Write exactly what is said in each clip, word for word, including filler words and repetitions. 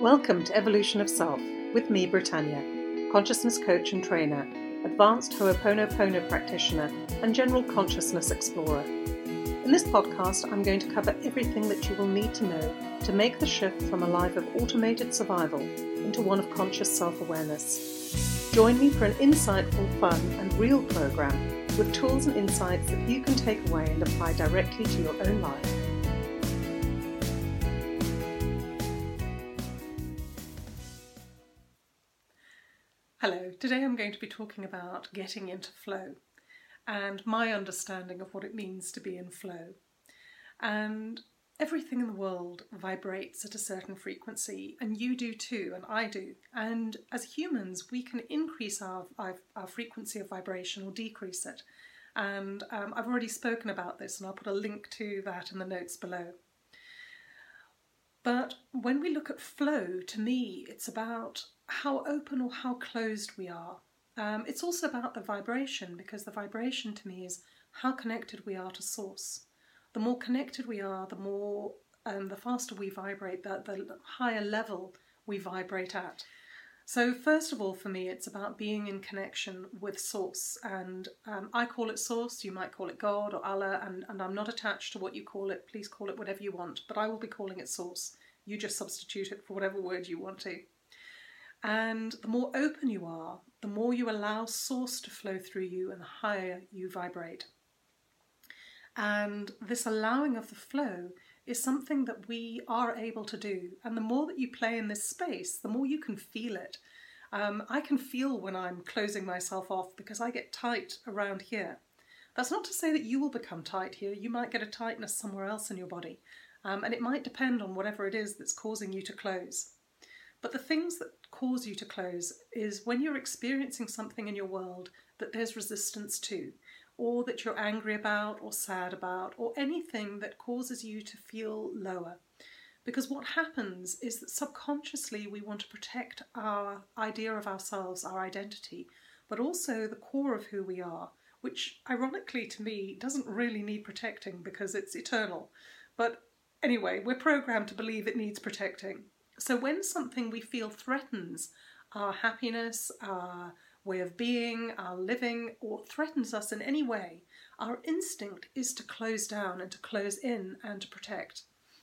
Welcome to Evolution of Self with me, Britannia, consciousness coach and trainer, advanced Ho'oponopono practitioner and general consciousness explorer. In this podcast, I'm going to cover everything that you will need to know to make the shift from a life of automated survival into one of conscious self-awareness. Join me for an insightful, fun and real program with tools and insights that you can take away and apply directly to your own life. Hello, today I'm going to be talking about getting into flow and my understanding of what it means to be in flow. And everything in the world vibrates at a certain frequency, and you do too, and I do. And as humans, we can increase our, our, our frequency of vibration or decrease it. And um, I've already spoken about this, and I'll put a link to that in the notes below. But when we look at flow, to me, it's about how open or how closed we are. Um, it's also about the vibration, because the vibration to me is how connected we are to Source. The more connected we are, the more, um, the faster we vibrate, the, the higher level we vibrate at. So first of all, for me, it's about being in connection with Source. And um, I call it Source, you might call it God or Allah, and, and I'm not attached to what you call it. Please call it whatever you want, but I will be calling it Source. You just substitute it for whatever word you want to. And the more open you are, the more you allow Source to flow through you and the higher you vibrate. And this allowing of the flow is something that we are able to do. And the more that you play in this space, the more you can feel it. Um, I can feel when I'm closing myself off because I get tight around here. That's not to say that you will become tight here. You might get a tightness somewhere else in your body. Um, and it might depend on whatever it is that's causing you to close. But the things that cause you to close is when you're experiencing something in your world that there's resistance to, or that you're angry about or sad about, or anything that causes you to feel lower. Because what happens is that subconsciously we want to protect our idea of ourselves, our identity, but also the core of who we are, which ironically to me doesn't really need protecting because it's eternal. But anyway, we're programmed to believe it needs protecting. So when something we feel threatens our happiness, our way of being, our living, or threatens us in any way, our instinct is to close down and to close in and to protect.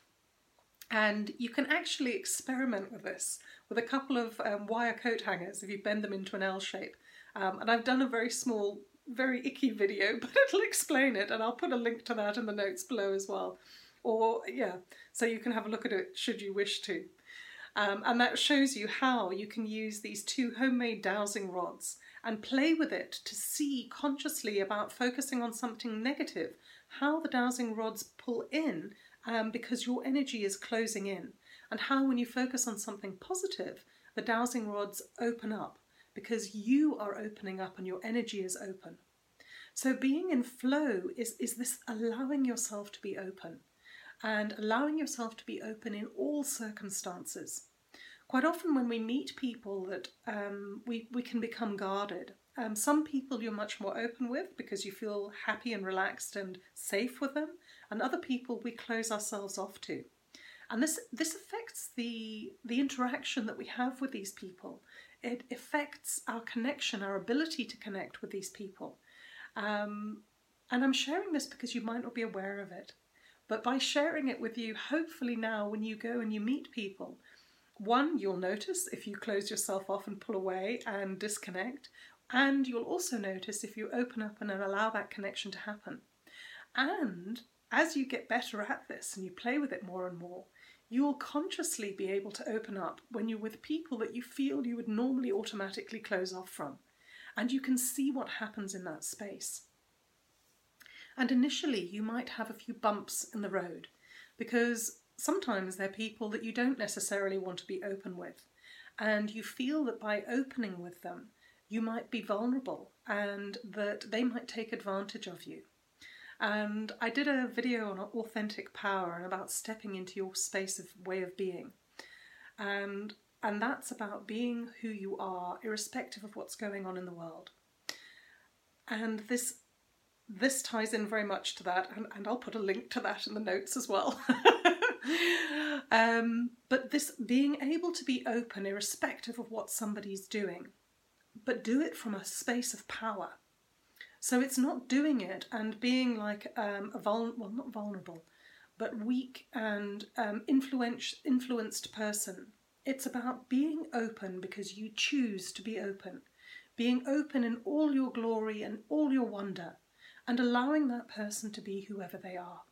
And you can actually experiment with this with a couple of um, wire coat hangers if you bend them into an L shape. Um, and I've done a very small, very icky video, but it'll explain it, and I'll put a link to that in the notes below as well. Or, yeah, so you can have a look at it should you wish to. Um, and that shows you how you can use these two homemade dowsing rods and play with it to see consciously about focusing on something negative, how the dowsing rods pull in um, because your energy is closing in, and how when you focus on something positive, the dowsing rods open up because you are opening up and your energy is open. So being in flow is, is this allowing yourself to be open. And allowing yourself to be open in all circumstances. Quite often when we meet people that um, we, we can become guarded. Um, some people you're much more open with because you feel happy and relaxed and safe with them, and other people we close ourselves off to. And this, this affects the, the interaction that we have with these people. It affects our connection, our ability to connect with these people. Um, and I'm sharing this because you might not be aware of it. But by sharing it with you, hopefully now when you go and you meet people, one, you'll notice if you close yourself off and pull away and disconnect, and you'll also notice if you open up and allow that connection to happen. And as you get better at this and you play with it more and more, you will consciously be able to open up when you're with people that you feel you would normally automatically close off from. And you can see what happens in that space. And initially you might have a few bumps in the road because sometimes they're people that you don't necessarily want to be open with. And you feel that by opening with them, you might be vulnerable and that they might take advantage of you. And I did a video on authentic power and about stepping into your space of way of being. And, and that's about being who you are, irrespective of what's going on in the world. And this This ties in very much to that, and, and I'll put a link to that in the notes as well. um, but this being able to be open irrespective of what somebody's doing, but do it from a space of power. So it's not doing it and being like um, a vul- well, not vulnerable, but weak and um, influence- influenced person. It's about being open because you choose to be open, being open in all your glory and all your wonder, and allowing that person to be whoever they are.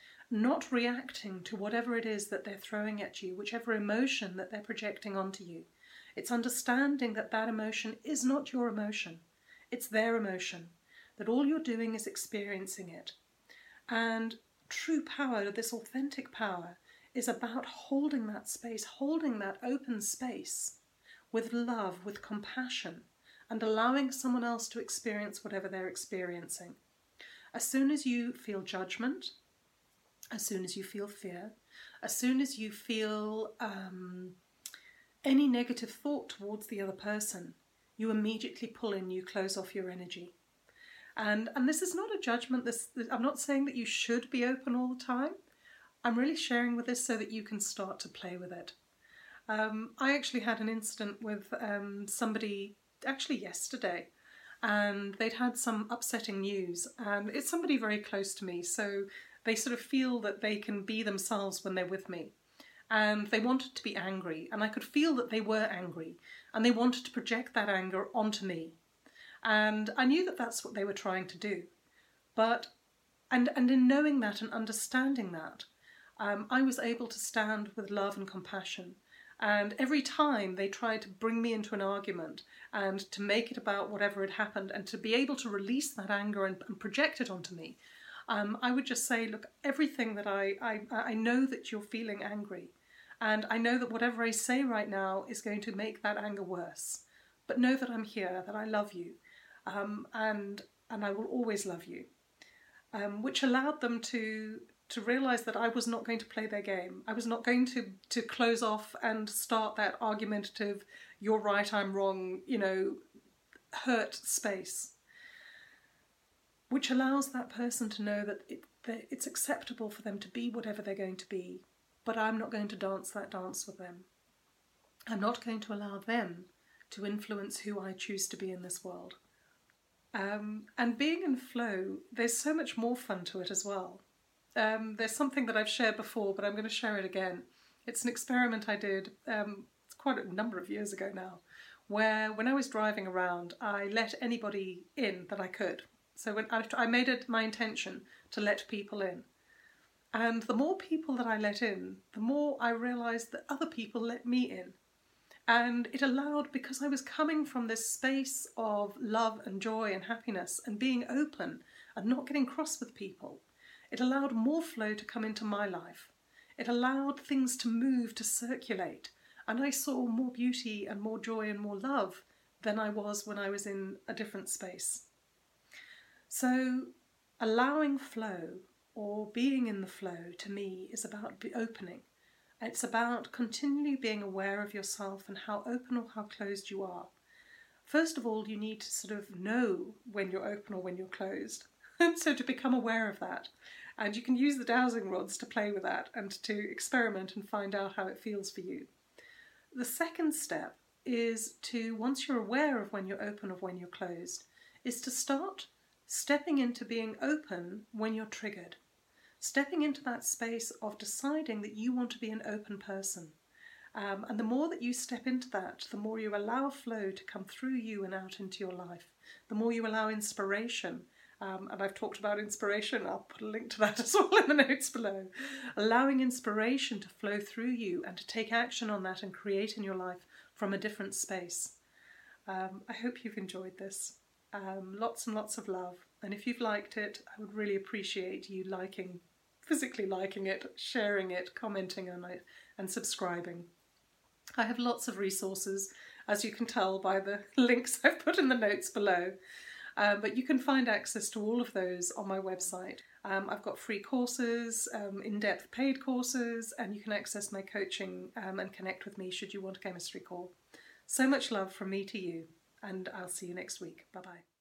Not reacting to whatever it is that they're throwing at you, whichever emotion that they're projecting onto you. It's understanding that that emotion is not your emotion. It's their emotion, that all you're doing is experiencing it. And true power, this authentic power, is about holding that space, holding that open space with love, with compassion, and allowing someone else to experience whatever they're experiencing. As soon as you feel judgment, as soon as you feel fear, as soon as you feel um, any negative thought towards the other person, you immediately pull in, you close off your energy. And and this is not a judgment. This, this I'm not saying that you should be open all the time. I'm really sharing with this so that you can start to play with it. Um, I actually had an incident with um, somebody actually yesterday, and they'd had some upsetting news, and it's somebody very close to me, so they sort of feel that they can be themselves when they're with me. And they wanted to be angry, and I could feel that they were angry, and they wanted to project that anger onto me. And I knew that that's what they were trying to do. But, and, and in knowing that and understanding that, um, I was able to stand with love and compassion. And every time they tried to bring me into an argument and to make it about whatever had happened and to be able to release that anger and, and project it onto me, um, I would just say, look, everything that I, I, I know that you're feeling angry. And I know that whatever I say right now is going to make that anger worse. But know that I'm here, that I love you. Um, and and I will always love you, um, which allowed them to to realise that I was not going to play their game. I was not going to to close off and start that argumentative, you're right, I'm wrong, you know, hurt space, which allows that person to know that, it, that it's acceptable for them to be whatever they're going to be, but I'm not going to dance that dance with them. I'm not going to allow them to influence who I choose to be in this world. Um, and being in flow, there's so much more fun to it as well. Um, there's something that I've shared before, but I'm going to share it again. It's an experiment I did, um, it's quite a number of years ago now, where when I was driving around, I let anybody in that I could. So when I, I made it my intention to let people in. And the more people that I let in, the more I realised that other people let me in. And it allowed, because I was coming from this space of love and joy and happiness and being open and not getting cross with people, it allowed more flow to come into my life. It allowed things to move, to circulate. And I saw more beauty and more joy and more love than I was when I was in a different space. So allowing flow, or being in the flow, to me is about opening. It's about continually being aware of yourself and how open or how closed you are. First of all, you need to sort of know when you're open or when you're closed. And so to become aware of that. And you can use the dowsing rods to play with that and to experiment and find out how it feels for you. The second step is to, once you're aware of when you're open or when you're closed, is to start stepping into being open when you're triggered. Stepping into that space of deciding that you want to be an open person. Um, and the more that you step into that, the more you allow flow to come through you and out into your life. The more you allow inspiration. Um, and I've talked about inspiration. I'll put a link to that as well in the notes below. Allowing inspiration to flow through you and to take action on that and create in your life from a different space. Um, I hope you've enjoyed this. Um, lots and lots of love. And if you've liked it, I would really appreciate you liking physically liking it, sharing it, commenting on it, and subscribing. I have lots of resources, as you can tell by the links I've put in the notes below, um, but you can find access to all of those on my website. Um, I've got free courses, um, in-depth paid courses, and you can access my coaching um, and connect with me should you want a chemistry call. So much love from me to you, and I'll see you next week. Bye-bye.